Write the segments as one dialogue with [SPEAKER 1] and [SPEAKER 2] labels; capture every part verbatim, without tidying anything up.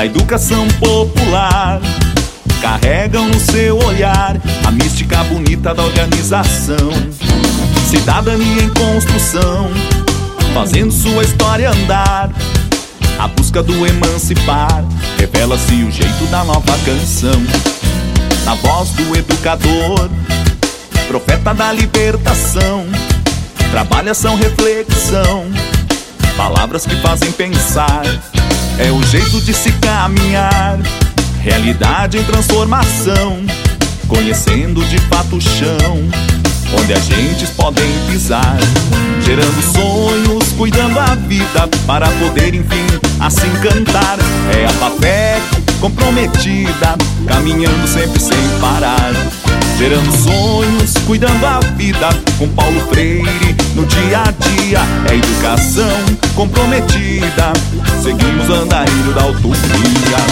[SPEAKER 1] da educação popular. Carregam no seu olhar a mística bonita da organização. Cidadania em construção, fazendo sua história andar. A busca do emancipar, revela-se o jeito da nova canção. Na voz do educador, profeta da libertação, trabalho, ação, reflexão, palavras que fazem pensar. É o jeito de se caminhar, realidade em transformação, conhecendo de fato o chão onde as gentes podem pisar. Gerando sonhos, cuidando a vida para poder enfim assim cantar. É a Fapec comprometida, caminhando sempre sem parar. Gerando sonhos, cuidando a vida com Paulo Freire no dia a dia. É educação comprometida, seguimos o andarilho da utopia.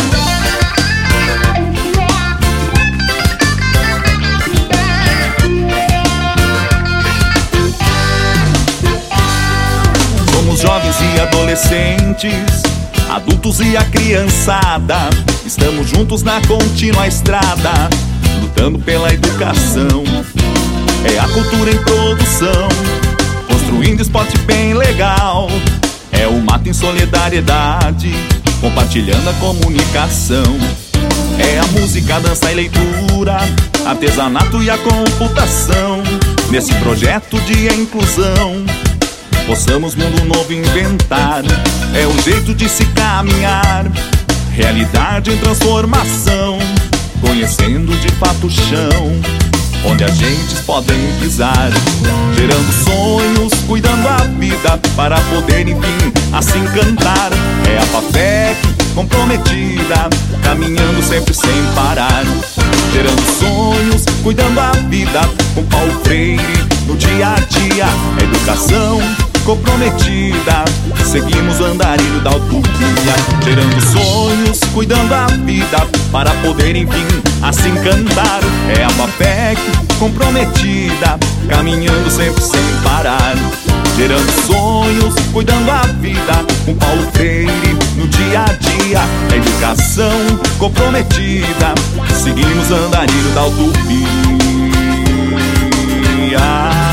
[SPEAKER 1] Jovens e adolescentes, adultos e a criançada, estamos juntos na contínua estrada, lutando pela educação. É a cultura em produção, construindo esporte bem legal. É o mato em solidariedade, compartilhando a comunicação. É a música, a dança e leitura, artesanato e a computação. Nesse projeto de inclusão, possamos mundo novo inventar. É o jeito de se caminhar, realidade em transformação, conhecendo de fato o chão onde as gentes podem pisar. Gerando sonhos, cuidando a vida para poder enfim assim cantar. É a Fapec comprometida, caminhando sempre sem parar. Gerando sonhos, cuidando a vida com Paulo Freire no dia a dia. É educação comprometida, seguimos o andarilho da utopia. Gerando sonhos, cuidando a vida para poder enfim assim cantar. É a Fapec comprometida, caminhando sempre sem parar. Gerando sonhos, cuidando a vida com Paulo Freire no dia a dia. É educação comprometida, seguimos o andarilho da utopia.